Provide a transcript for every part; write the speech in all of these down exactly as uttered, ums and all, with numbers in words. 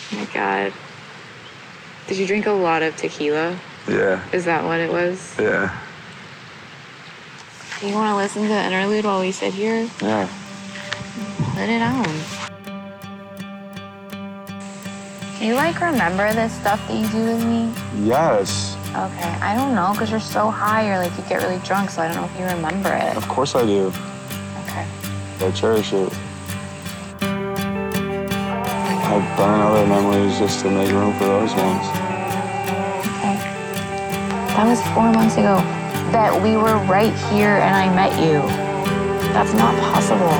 Oh my God. Did you drink a lot of tequila? Yeah. Is that what it was? Yeah. Do you want to listen to the interlude while we sit here? Yeah. Put it on. Do you, like, remember this stuff that you do with me? Yes. Okay. I don't know, because you're so high, you're like, you get really drunk, so I don't know if you remember it. Of course I do. Okay. I cherish it. I burn other memories just to make room for those ones. Okay. That was four months ago that we were right here and I met you. That's not possible.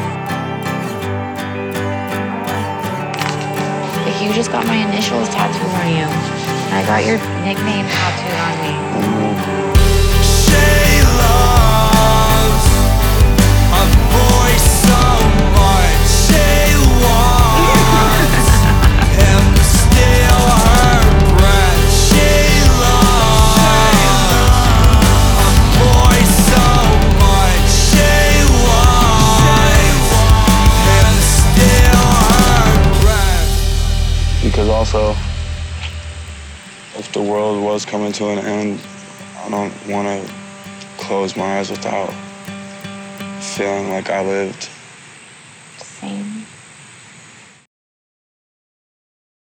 Like, you just got my initials tattooed on you. And I got your nickname tattooed on me. Mm-hmm. She loves a boy so much. She wants him to steal her breath. She loves a boy so much. She wants him to steal her breath. Because also, if the world was coming to an end, I don't want to close my eyes without feeling like I lived.